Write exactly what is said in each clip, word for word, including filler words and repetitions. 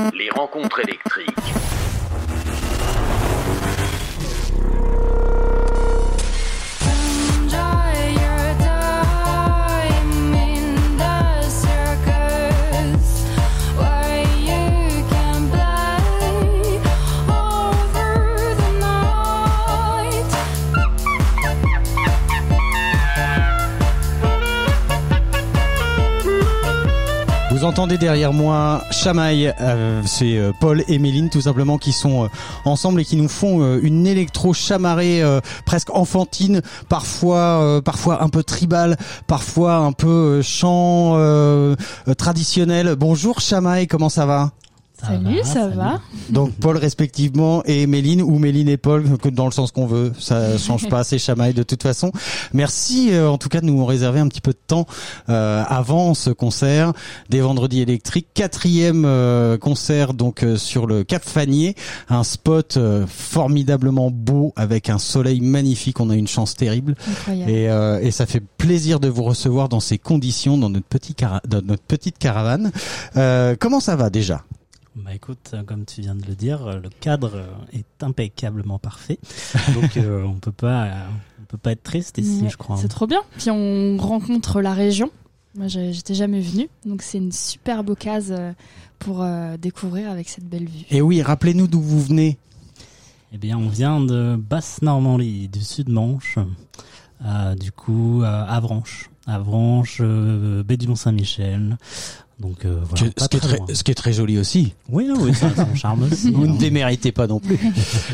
Les rencontres électriques. Vous entendez derrière moi Chamaï, euh, c'est euh, Paul et Méline tout simplement qui sont euh, ensemble et qui nous font euh, une électro chamarrée euh, presque enfantine, parfois euh, parfois un peu tribal, parfois un peu euh, chant euh, euh, traditionnel. Bonjour Chamaï, comment ça va ? Ça salut, va, ça salut. va. Donc Paul respectivement et Méline, ou Méline et Paul, dans le sens qu'on veut, ça change pas, c'est Chamaï de toute façon. Merci euh, en tout cas de nous réserver un petit peu de temps euh, avant ce concert des Vendredis électriques, quatrième euh, concert donc euh, sur le Cap Fanier, un spot euh, formidablement beau avec un soleil magnifique, on a une chance terrible. Incroyable. Et, euh, et ça fait plaisir de vous recevoir dans ces conditions, dans notre, petit cara- dans notre petite caravane. Euh, comment ça va déjà ? Bah écoute, comme tu viens de le dire, le cadre est impeccablement parfait, donc euh, on peut pas, on peut pas être triste ici, ouais, je crois. C'est trop bien. Puis on rencontre la région. Moi, j'étais jamais venue, donc c'est une superbe occasion pour euh, découvrir avec cette belle vue. Et oui, rappelez-nous d'où vous venez. Eh bien, on vient de Basse-Normandie, du Sud-Manche, euh, du coup euh, Avranches, Avranches, euh, baie du Mont-Saint-Michel. Donc euh, voilà, ce, qui est très, ce qui est très joli aussi. Oui, oui, ça a son charme aussi. Vous hein. ne déméritez pas non plus.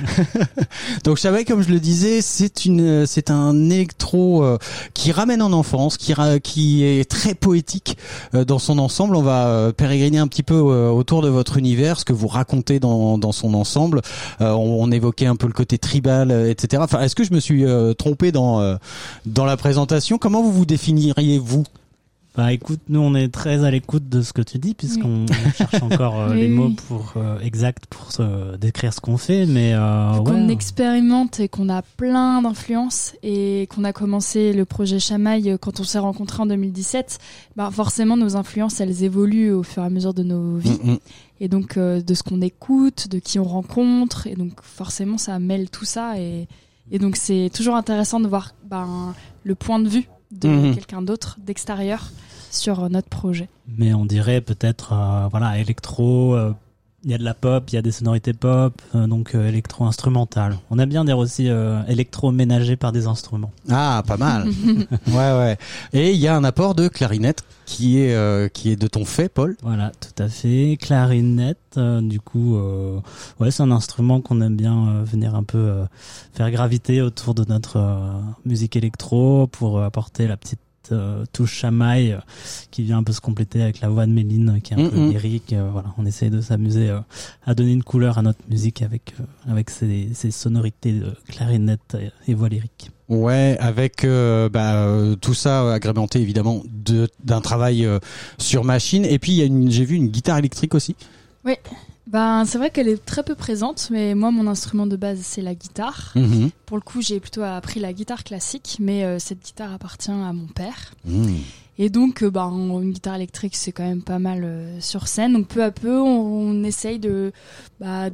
Donc Chamaï, comme je le disais, c'est une, c'est un électro euh, qui ramène en enfance, qui ra- qui est très poétique euh, dans son ensemble. On va euh, pérégriner un petit peu euh, autour de votre univers, ce que vous racontez dans dans son ensemble. Euh, on, on évoquait un peu le côté tribal, euh, et cetera. Enfin, est-ce que je me suis euh, trompé dans euh, dans la présentation ? Comment vous vous définiriez-vous ? Bah écoute, nous on est très à l'écoute de ce que tu dis puisqu'on oui. cherche encore euh, oui, les mots oui. pour euh, exact pour se décrire ce qu'on fait, mais euh, ouais. Qu'on expérimente et qu'on a plein d'influences et qu'on a commencé le projet Chamaï quand on s'est rencontrés en deux mille dix-sept, bah forcément nos influences elles évoluent au fur et à mesure de nos vies mmh. et donc euh, de ce qu'on écoute, de qui on rencontre et donc forcément ça mêle tout ça et et donc c'est toujours intéressant de voir ben le point de vue de mmh. quelqu'un d'autre d'extérieur sur notre projet. Mais on dirait peut-être euh, voilà électro, il euh, y a de la pop, il y a des sonorités pop, euh, donc euh, électro instrumental. On aime bien dire aussi euh, électro ménagé par des instruments. Ah, pas mal. ouais ouais. Et il y a un apport de clarinette qui est euh, qui est de ton fait, Paul. Voilà, tout à fait. Clarinette, euh, du coup, euh, ouais, c'est un instrument qu'on aime bien euh, venir un peu euh, faire graviter autour de notre euh, musique électro pour euh, apporter la petite euh, touche Chamaï euh, qui vient un peu se compléter avec la voix de Méline qui est un mm-hmm. peu lyrique. Euh, voilà, on essaye de s'amuser euh, à donner une couleur à notre musique avec euh, avec ces, ces sonorités de clarinette et, et voix lyrique. Ouais, avec euh, bah, euh, tout ça agrémenté évidemment de, d'un travail euh, sur machine. Et puis il y a une, j'ai vu une guitare électrique aussi. Oui, ben c'est vrai qu'elle est très peu présente, mais moi mon instrument de base c'est la guitare. Mmh. Pour le coup j'ai plutôt appris la guitare classique, mais euh, cette guitare appartient à mon père. Mmh. Et donc, euh, bah, une guitare électrique, c'est quand même pas mal euh, sur scène. Donc, peu à peu, on, on essaye de, bah,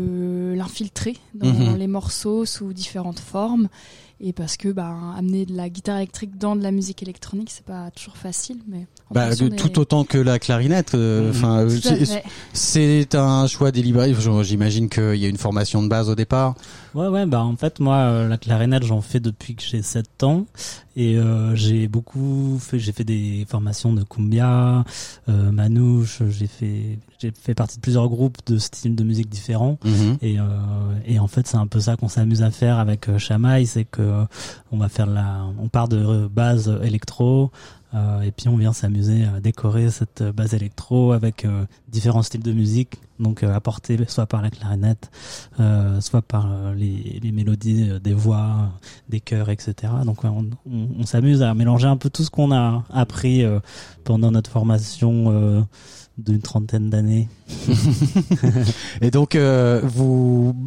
de l'infiltrer dans mmh. les morceaux sous différentes formes. Et parce que, bah, amener de la guitare électrique dans de la musique électronique, c'est pas toujours facile, mais bah, de, des... tout autant que la clarinette. Enfin, euh, mmh. c'est, c'est un choix délibéré. J'imagine qu'il y a une formation de base au départ. Ouais, ouais, bah en fait moi euh, la clarinette j'en fais depuis que j'ai sept ans et euh, j'ai beaucoup fait, j'ai fait des formations de cumbia, euh, manouche, j'ai fait, j'ai fait partie de plusieurs groupes de styles de musique différents mmh. et euh, et en fait c'est un peu ça qu'on s'amuse à faire avec euh, Chamaï, c'est que euh, on va faire la, on part de base électro. Euh, et puis on vient s'amuser à décorer cette base électro avec euh, différents styles de musique, donc euh, apportés soit par la clarinette, euh, soit par euh, les, les mélodies euh, des voix, euh, des chœurs, et cetera. Donc ouais, on, on, on s'amuse à mélanger un peu tout ce qu'on a appris euh, pendant notre formation euh, d'une trentaine d'années. Et donc euh, vous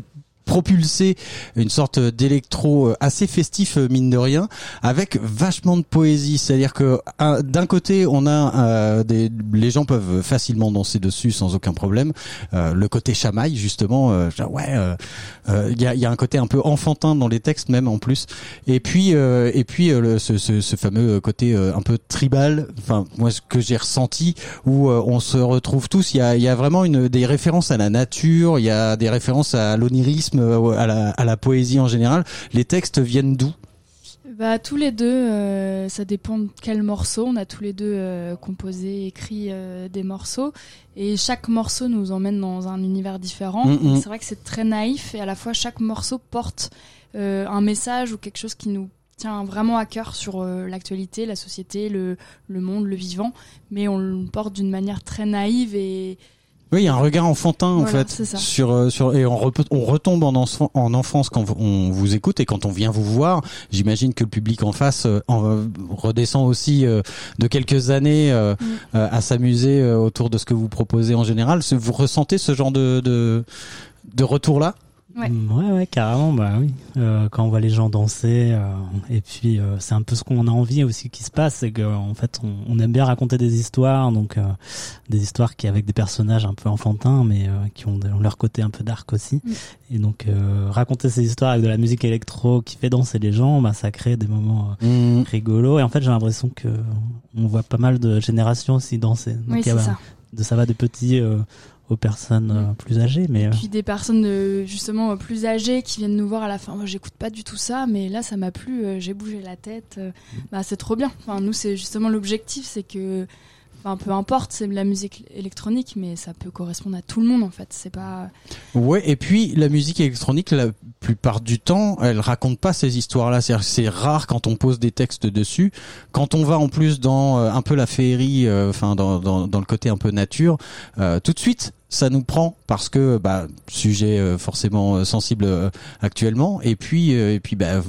propulser une sorte d'électro assez festif, mine de rien, avec vachement de poésie. C'est-à-dire que un, d'un côté, on a euh, des, les gens peuvent facilement danser dessus sans aucun problème. Euh, le côté chamaille, justement, euh, ouais, il euh, euh, y, a, y a un côté un peu enfantin dans les textes même en plus. Et puis, euh, et puis euh, le, ce, ce, ce fameux côté euh, un peu tribal. Enfin, moi, ce que j'ai ressenti, où euh, on se retrouve tous. Il y a, il y a vraiment une des références à la nature. Il y a des références à l'onirisme, à la, à la poésie en général. Les textes viennent d'où ? Bah, tous les deux, euh, ça dépend de quel morceau. On a tous les deux euh, composé, écrit euh, des morceaux. Et chaque morceau nous emmène dans un univers différent. Mmh, mmh. C'est vrai que c'est très naïf. Et à la fois, chaque morceau porte euh, un message ou quelque chose qui nous tient vraiment à cœur sur euh, l'actualité, la société, le, le monde, le vivant. Mais on le porte d'une manière très naïve et... Oui, il y a un regard enfantin en voilà, fait sur sur et on, re, on retombe en, enfant, en enfance quand on vous écoute et quand on vient vous voir. J'imagine que le public en face euh, en, redescend aussi euh, de quelques années euh, mm. euh, à s'amuser euh, autour de ce que vous proposez en général. Vous ressentez ce genre de de, de retour là ? Ouais. ouais, ouais, carrément, bah oui. Euh, quand on voit les gens danser, euh, et puis euh, c'est un peu ce qu'on a envie aussi qui se passe, c'est qu'en fait on, on aime bien raconter des histoires, donc euh, des histoires qui avec des personnages un peu enfantins, mais euh, qui ont, ont leur côté un peu dark aussi. Mm. Et donc euh, raconter ces histoires avec de la musique électro qui fait danser les gens, bah ça crée des moments euh, mm. rigolos. Et en fait j'ai l'impression que on voit pas mal de générations aussi danser. Donc, oui, c'est bah, ça. De ça va des petits euh, aux personnes euh, plus âgées, mais et puis des personnes euh, justement plus âgées qui viennent nous voir à la fin. Moi, j'écoute pas du tout ça, mais là, ça m'a plu. Euh, j'ai bougé la tête. Euh, bah, c'est trop bien. Enfin, nous, c'est justement l'objectif, c'est que, enfin, peu importe, c'est de la musique électronique, mais ça peut correspondre à tout le monde en fait. C'est pas. Ouais, et puis la musique électronique, la plupart du temps, elle raconte pas ces histoires-là. C'est, c'est rare quand on pose des textes dessus. Quand on va en plus dans euh, un peu la féerie, enfin euh, dans, dans dans le côté un peu nature, euh, tout de suite. Ça nous prend parce que bah sujet euh, forcément euh, sensible euh, actuellement et puis euh, et puis bah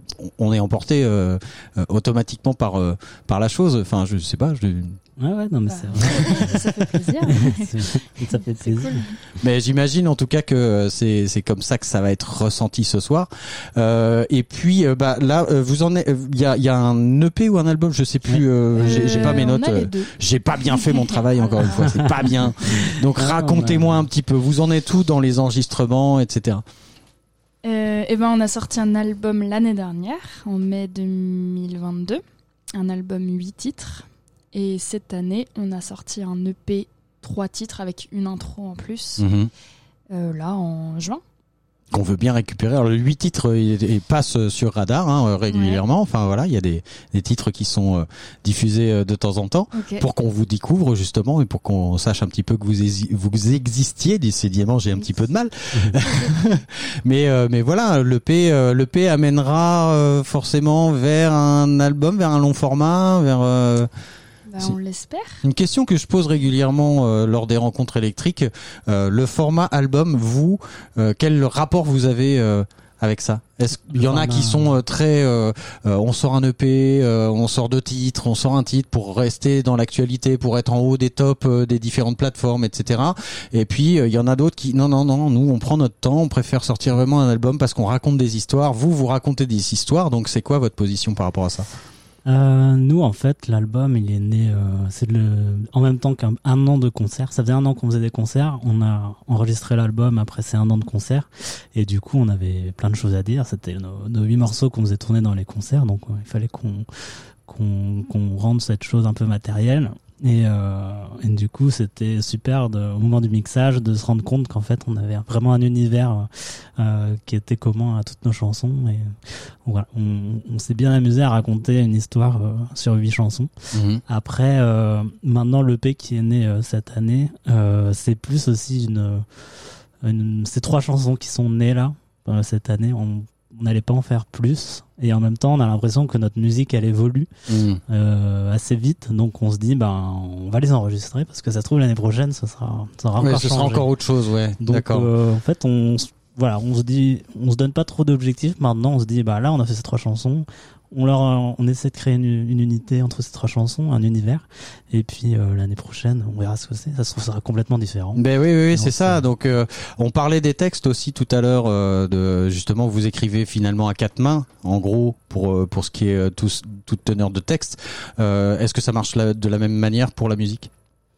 on est emporté euh, euh, automatiquement par euh, par la chose. Enfin je sais pas. Je... Ouais ouais non mais bah, c'est vrai. Ça fait plaisir. Ça fait plaisir. Cool. Mais j'imagine en tout cas que c'est c'est comme ça que ça va être ressenti ce soir. Euh, et puis euh, bah là euh, vous en êtes. Il y a il y a un E P ou un album je sais plus. Euh, j'ai, j'ai pas mes notes. Euh, j'ai pas bien fait mon travail encore une fois. C'est pas bien. Donc racontez-moi un petit peu. Vous en êtes où dans les enregistrements, et cetera. Euh, et ben on a sorti un album l'année dernière, en mai deux mille vingt-deux, un album huit titres. Et cette année, on a sorti un E P trois titres avec une intro en plus, mmh. euh, là en juin. Qu'on veut bien récupérer. Alors, le huit titres il, il passe sur Radar hein, régulièrement. Ouais. Enfin voilà, il y a des, des titres qui sont euh, diffusés euh, de temps en temps okay. pour qu'on vous découvre justement et pour qu'on sache un petit peu que vous exi- vous existiez. Décidément, j'ai un petit peu de mal. mais euh, mais voilà, le P euh, le P amènera euh, forcément vers un album, vers un long format, vers euh, Bah, on l'espère. Une question que je pose régulièrement euh, lors des rencontres électriques, euh, le format album, vous, euh, quel rapport vous avez euh, avec ça ? Est-ce qu'il y en a qui sont euh, très, euh, euh, on sort un E P, euh, on sort deux titres, on sort un titre pour rester dans l'actualité, pour être en haut des tops euh, des différentes plateformes, et cetera. Et puis euh, il y en a d'autres qui, non non non, nous on prend notre temps, on préfère sortir vraiment un album parce qu'on raconte des histoires. Vous vous racontez des histoires, donc c'est quoi votre position par rapport à ça ? Euh, nous, en fait, l'album, il est né, euh, c'est le, en même temps qu'un un an de concert. Ça faisait un an qu'on faisait des concerts. On a enregistré l'album après ces un an de concert. Et du coup, on avait plein de choses à dire. C'était nos, nos huit morceaux qu'on faisait tourner dans les concerts. Donc, euh, il fallait qu'on, qu'on, qu'on rende cette chose un peu matérielle. Et, euh, et du coup, c'était super de, au moment du mixage de se rendre compte qu'en fait, on avait vraiment un univers euh, qui était commun à toutes nos chansons. Et voilà, on, on s'est bien amusé à raconter une histoire euh, sur huit chansons. Mmh. Après, euh, maintenant, l'E P qui est né euh, cette année, euh, c'est plus aussi une, une, ces trois chansons qui sont nées là euh, cette année. On on n'allait pas en faire plus et en même temps on a l'impression que notre musique elle évolue mmh. euh, assez vite, donc on se dit ben on va les enregistrer parce que ça se trouve l'année prochaine ça sera ça sera ouais, encore ce changé. sera encore autre chose ouais donc d'accord euh, en fait on voilà on se dit on se donne pas trop d'objectifs maintenant, on se dit bah là on a fait ces trois chansons, on leur, on essaie de créer une, une unité entre ces trois chansons, un univers. Et puis euh, l'année prochaine, on verra ce que c'est. Ça se sera complètement différent. Ben oui, oui, oui, Donc, c'est ça. euh, Donc, euh, on parlait des textes aussi tout à l'heure. Euh, de justement, vous écrivez finalement à quatre mains, en gros, pour euh, pour ce qui est euh, tout, toute teneur de texte. Euh, est-ce que ça marche la, de la même manière pour la musique?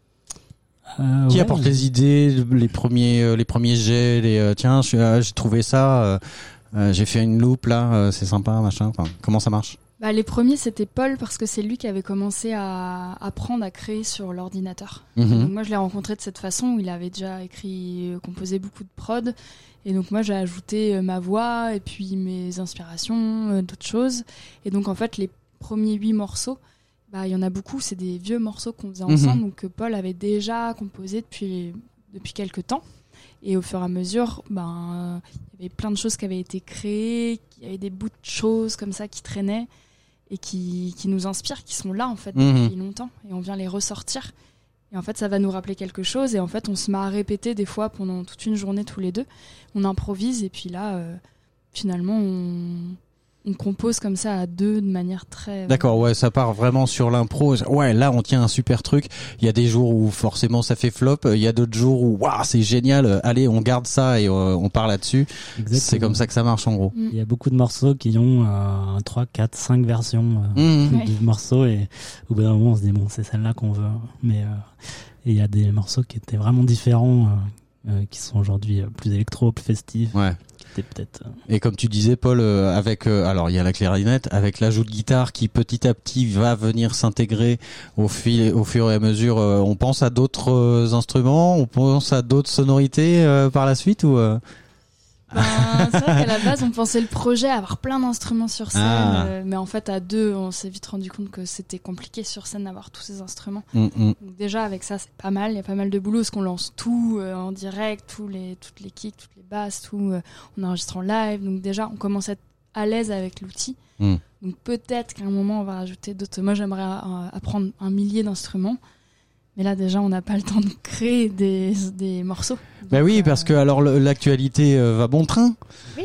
Euh, Qui ouais, apporte les idées, les premiers, euh, les premiers jets, les euh, tiens, je- euh, j'ai trouvé ça, euh, euh, j'ai fait une loupe là, euh, c'est sympa, machin. Enfin, comment ça marche? Bah, les premiers, c'était Paul, parce que c'est lui qui avait commencé à apprendre à créer sur l'ordinateur. Mhm. Donc moi, je l'ai rencontré de cette façon, où il avait déjà écrit, euh, composé beaucoup de prod. Et donc moi, j'ai ajouté euh, ma voix, et puis mes inspirations, euh, d'autres choses. Et donc en fait, les premiers huit morceaux, bah, il y en a beaucoup, c'est des vieux morceaux qu'on faisait ensemble, Mhm. donc que Paul avait déjà composé depuis, depuis quelques temps. Et au fur et à mesure, ben, euh, il y avait plein de choses qui avaient été créées, il y avait des bouts de choses comme ça qui traînaient et qui, qui nous inspirent, qui sont là en fait Mhm. depuis longtemps, et on vient les ressortir. Et en fait, ça va nous rappeler quelque chose, et en fait, on se met à répéter des fois pendant toute une journée tous les deux. On improvise, et puis là, euh, finalement, on, on compose comme ça à deux de manière très... D'accord, ouais, ça part vraiment sur l'impro. Ouais, là, on tient un super truc. Il y a des jours où forcément ça fait flop. Il y a d'autres jours où waouh, c'est génial. Allez, on garde ça et euh, on part là-dessus. exactement. C'est comme ça que ça marche en gros. Il y a beaucoup de morceaux qui ont euh, trois, quatre, cinq versions euh, Mmh. Ouais. du morceau, et au bout d'un moment on se dit bon, c'est celle-là qu'on veut. Mais euh, et il y a des morceaux qui étaient vraiment différents, euh, euh, qui sont aujourd'hui euh, plus électro, plus festifs, Ouais. qui étaient peut-être. euh, Et comme tu disais, Paul, euh, avec euh, alors il y a la clarinette, avec l'ajout de guitare qui petit à petit va venir s'intégrer au fil, au fur et à mesure. Euh, on pense à d'autres euh, instruments, on pense à d'autres sonorités euh, par la suite ou euh... Ben, c'est vrai qu'à la base, on pensait le projet avoir plein d'instruments sur scène, Ah. euh, mais en fait, à deux, on s'est vite rendu compte que c'était compliqué sur scène d'avoir tous ces instruments. mm, mm. Donc déjà, avec ça, c'est pas mal. Il y a pas mal de boulot, parce qu'on lance tout euh, en direct, tous les, toutes les kicks, toutes les basses, tout. Euh, on enregistre en live. Donc déjà, on commence à être à l'aise avec l'outil. Mm. Donc peut-être qu'à un moment, on va rajouter d'autres. Moi, j'aimerais euh, apprendre un millier d'instruments. Mais là, déjà, on n'a pas le temps de créer des, des morceaux. Bah Donc, oui, euh, parce que alors le- l'actualité euh, va bon train. Oui.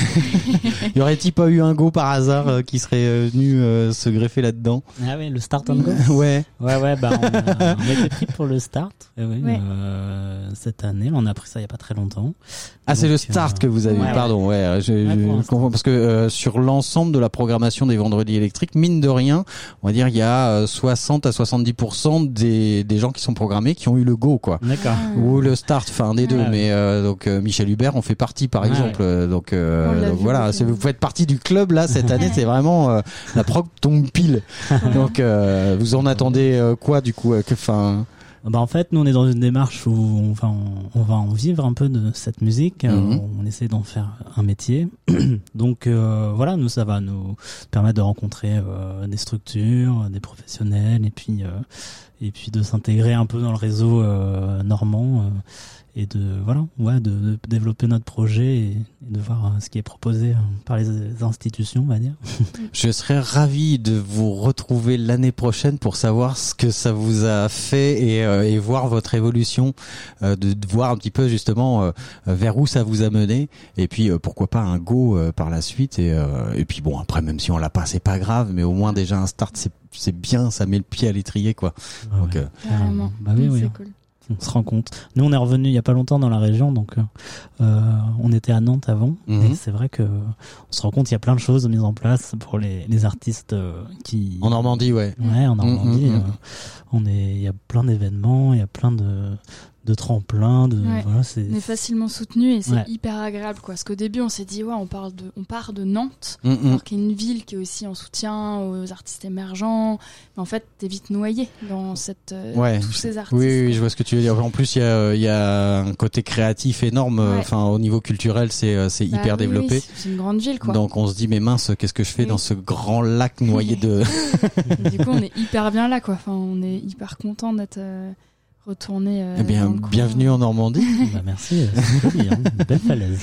Y aurait-il pas eu un go par hasard euh, qui serait euh, venu euh, se greffer là-dedans? Ah oui, le start and go. Ouais. Ouais, ouais, bah on a, on a été pris pour le start. Eh oui, Ouais. euh, cette année, on a pris ça il y a pas très longtemps. Ah, c'est Donc, le start euh, que vous avez. ouais, Pardon, ouais. euh, Je, Ouais, je pour l'instant. confonds parce que euh, sur l'ensemble de la programmation des Vendredis électriques, mine de rien, on va dire il y a euh, soixante à soixante-dix pour cent des des gens qui sont programmés qui ont eu le go, quoi. D'accord. Ah. Ou le start, enfin un des deux. Ouais. Mais euh, donc euh, Michel Hubert en fait partie, par Ouais. exemple. Euh, Donc, euh, On l'a donc vu voilà, beaucoup. c'est- vous faites partie du club là cette année. C'est vraiment euh, la prog tombe pile. Donc euh, vous en attendez euh, quoi du coup euh, que fin. Bah en fait, nous on est dans une démarche où on va en, on va en vivre un peu de cette musique. Euh, Mhm. on essaie d'en faire un métier. Donc euh, voilà, nous ça va nous permettre de rencontrer euh, des structures, des professionnels, et puis euh, et puis de s'intégrer un peu dans le réseau euh, normand. Euh, et de voilà ouais de, de développer notre projet et, et de voir euh, ce qui est proposé euh, par les institutions, on va dire. Je serais ravi de vous retrouver l'année prochaine pour savoir ce que ça vous a fait et, euh, et voir votre évolution, euh, de, de voir un petit peu justement euh, vers où ça vous a mené et puis euh, pourquoi pas un go euh, par la suite et, euh, et puis bon après même si on l'a pas c'est pas grave mais au moins déjà un start c'est c'est bien, ça met le pied à l'étrier quoi. Donc, Ouais, euh, Carrément. bah oui, Mm, oui. c'est cool. On se rend compte. Nous, on est revenu il y a pas longtemps dans la région, donc euh, on était à Nantes avant. Mhm. Et c'est vrai que on se rend compte qu'il y a plein de choses mises en place pour les, les artistes euh, qui. en Normandie ouais. Ouais, en Normandie, Mhm, mhm. euh, on est. Il y a plein d'événements, il y a plein de de tremplins, de Ouais. voilà, c'est. On est facilement soutenu et c'est Ouais. hyper agréable quoi. Parce qu'au début on s'est dit ouais on parle de on part de Nantes, Mm, mm. alors qu'il y a une ville qui est aussi en soutien aux artistes émergents. Mais en fait t'es vite noyé dans cette euh, Ouais. tous ces artistes. Oui, oui, quoi. je vois ce que tu veux dire. En plus, il y a, il y a un côté créatif énorme. Ouais. Enfin, au niveau culturel, c'est, euh, c'est Bah hyper oui, développé. oui, c'est une grande ville quoi. Donc, on se dit, mais mince, qu'est-ce que je fais Oui. dans ce grand lac noyé de. Du coup on est hyper bien là quoi. Enfin on est hyper content d'être euh, retourné. Euh, Eh bien, dans le coin. bienvenue en Normandie. Bah, merci, c'est joli, hein, une belle falaise.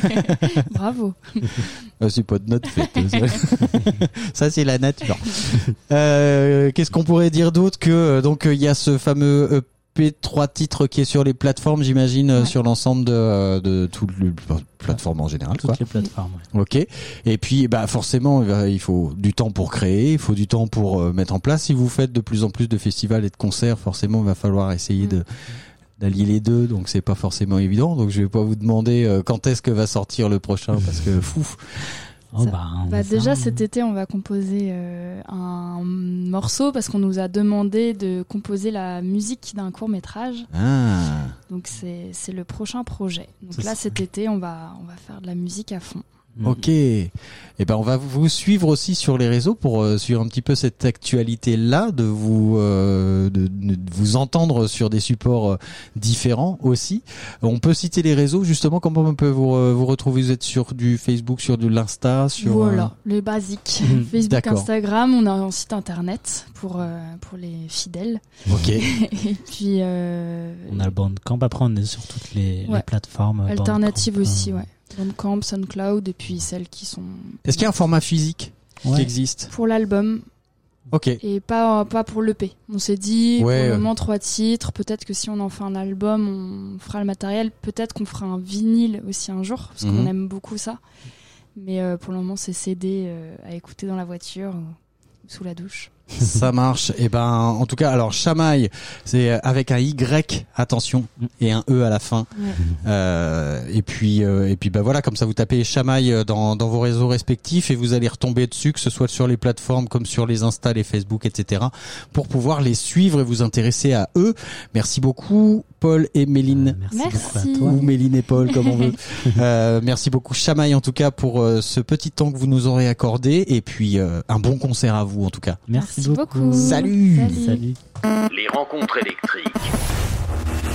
Bravo. Euh, c'est pas de notre fait. Ça, c'est la nature. Euh, qu'est-ce qu'on pourrait dire d'autre que euh, donc il y a ce fameux E P trois titres qui est sur les plateformes, j'imagine, Ouais. sur l'ensemble de, de toutes les plateformes en général. Toutes Quoi. les plateformes. Ouais. Ok. Et puis, bah forcément, il faut du temps pour créer, il faut du temps pour euh, mettre en place. Si vous faites de plus en plus de festivals et de concerts, forcément, il va falloir essayer de d'allier les deux. Donc, c'est pas forcément évident. Donc, je vais pas vous demander euh, quand est-ce que va sortir le prochain, parce que fou. Oh, Ça- bah, on Bah, va déjà faire, cet été on va composer euh, un morceau parce qu'on nous a demandé de composer la musique d'un court métrage. Ah. Donc c'est c'est le prochain projet. Donc C'est là ça. cet été on va on va faire de la musique à fond. Mm. Ok. Et ben on va vous suivre aussi sur les réseaux pour euh, suivre un petit peu cette actualité là, de vous euh, de, de vous entendre sur des supports euh, différents aussi. On peut citer les réseaux justement. Comment on peut vous euh, vous retrouver? Vous êtes sur du Facebook, sur de l'Insta, sur Voilà, les basiques. Mhm. Facebook, D'accord. Instagram, on a un site internet pour euh, pour les fidèles. euh, Ok. Et puis euh, On a le Bandcamp. Après, on est sur toutes les, Ouais. les plateformes. euh, alternatives Bandcamp, aussi, euh, ouais. Bandcamp, SoundCloud et puis celles qui sont Est-ce qu'il y a un format physique qui Ouais. existe? pour l'album Ok. et pas pas pour l'E P. On s'est dit Ouais, pour le ouais. moment trois titres, peut-être que si on en fait un album, on fera le matériel, peut-être qu'on fera un vinyle aussi un jour parce Mhm. qu'on aime beaucoup ça. Mais euh, pour le moment, c'est C D euh, à écouter dans la voiture ou sous la douche. Ça marche. Et ben, en tout cas, alors Chamaille, c'est avec un Y, attention, et un E à la fin. Ouais. Euh, et puis, euh, et puis, bah voilà, comme ça, vous tapez Chamaille dans dans vos réseaux respectifs et vous allez retomber dessus, que ce soit sur les plateformes comme sur les Insta, les Facebook, et cetera, pour pouvoir les suivre et vous intéresser à eux. Merci beaucoup, Paul et Méline. euh, merci, Merci. beaucoup à toi. Ou Méline et Paul, comme on veut. Euh, merci beaucoup Chamaille en tout cas pour euh, ce petit temps que vous nous aurez accordé et puis euh, un bon concert à vous en tout cas. Merci, Merci beaucoup. Salut. Salut. Salut. Les rencontres électriques.